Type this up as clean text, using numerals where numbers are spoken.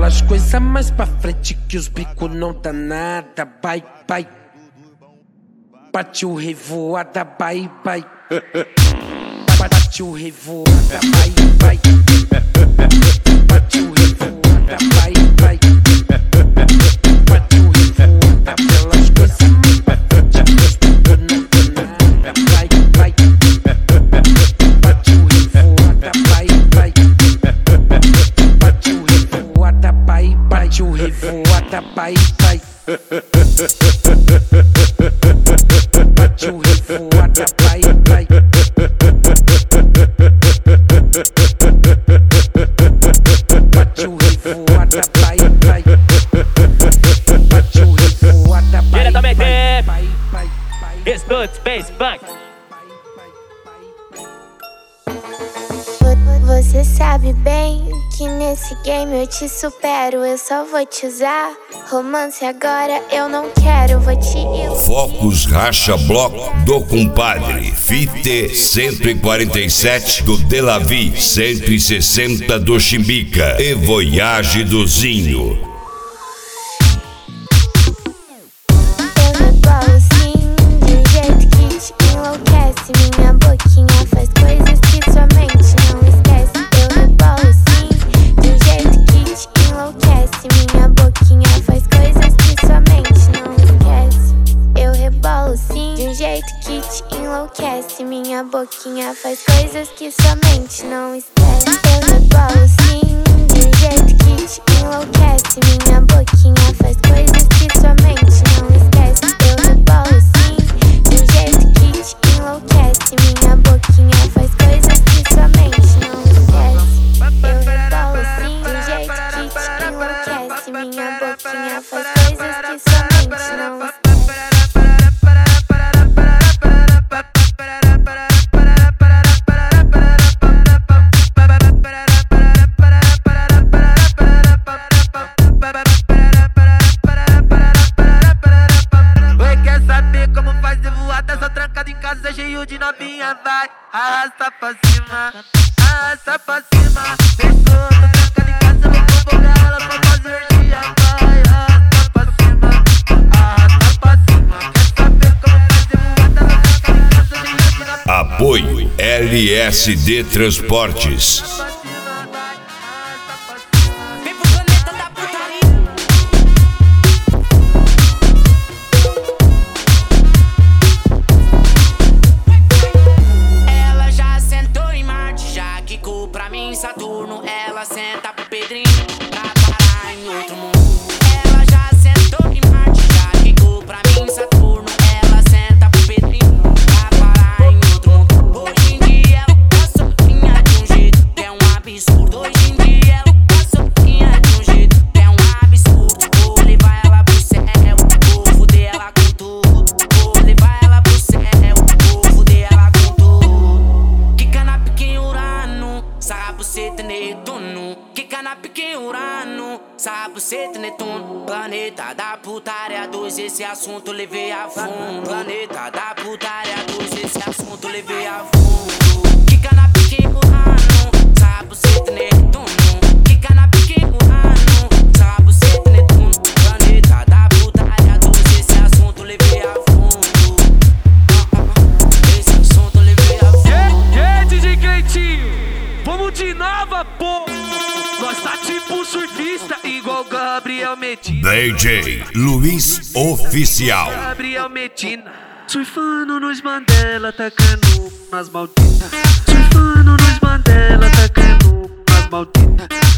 Aquelas coisas mais pra frente que os bico não dá nada. Vai, vai. Bate o revoada, vai, vai. Bate o revoada, vai, vai. Bate o revoada, vai, vai. Bate o revoada, aquelas coisas mais pra frente que os bico não dá nada. Vai, vai. Bate o revoada, vai, vai. Bate o revoada, vai, bate o revoada, vai, vai. Bate o revoada, vai, vai. Bate o revoada, vai, vai. Bate o revoada, vai, diretamente vai. Escute, Space Funk. Você sabe bem que nesse game eu te supero. Eu só vou te usar. Romance agora eu não quero, vou te iludir. Focus Racha Bloco do Compadre. Fite 147 do Delavi, 160 do Chimbica e Voyage do Zinho. Eu rebolo sim, de um jeito que te enlouquece. Minha boquinha faz coisas que sua mente não esquece. Eu rebolo sim, de um jeito que te enlouquece. Minha boquinha faz coisas que sua mente não esquece. Eu rebolo sim, de um jeito que te enlouquece. Minha boquinha faz coisas que sua mente não esquece. Eu rebolo sim, de um jeito que te enlouquece. Minha boquinha faz coisas que sua mente não esquece. Eu rebolo sim, de um jeito que te enlouquece. Minha boquinha faz coisas que sua mente não esquece. Eu rebolo sim, de um jeito que te enlouquece. Minha boquinha faz coisas que sua mente não esquece. Cheio de novinha, vai, arrasta pra cima, arrasta pra cima. Fechou, tô trancada em casa, vou convocar ela pra fazer dia, vai, arrasta pra cima, arrasta pra cima. Quer saber como fazer mulata, tô trancada em casa, cheio de novinha. Apoio LSD Transportes. Saturno, ela senta pro Pedrinho pra parar em outro mundo. Ela já sentou em Marte, já quicou pra mim Saturno. Ela senta pro Pedrinho pra parar em outro mundo. Hoje em dia ela tá sozinha de um jeito que é um absurdo. Hoje em dia ela tá sozinha de um jeito que é um absurdo. Vou levar ela pro céu, vou fuder ela com tudo. Vou levar ela pro céu, vou fuder ela com tudo. Quica na piquinha Urano, Sabuceta Netuno, quica na pique Urano, Sabuceta Netuno. Planeta da putaria 2, esse assunto levei a fundo. Planeta da putaria 2, esse assunto levei a fundo. Quica na pique Urano, Sabuceta Netuno, quica na pique Urano, Sabuceta Netuno. Planeta da putaria 2, esse assunto levei a fundo. Esse assunto levei a fundo. DJ Cleitinho, vamos de nova, pô. Nós tá tipo surfista, igual Gabriel Medina. DJ Luiz Oficial. Gabriel Medina, surfando nos Mandela, tacando nas Malditas. Surfando nos Mandela, tacando nas Malditas.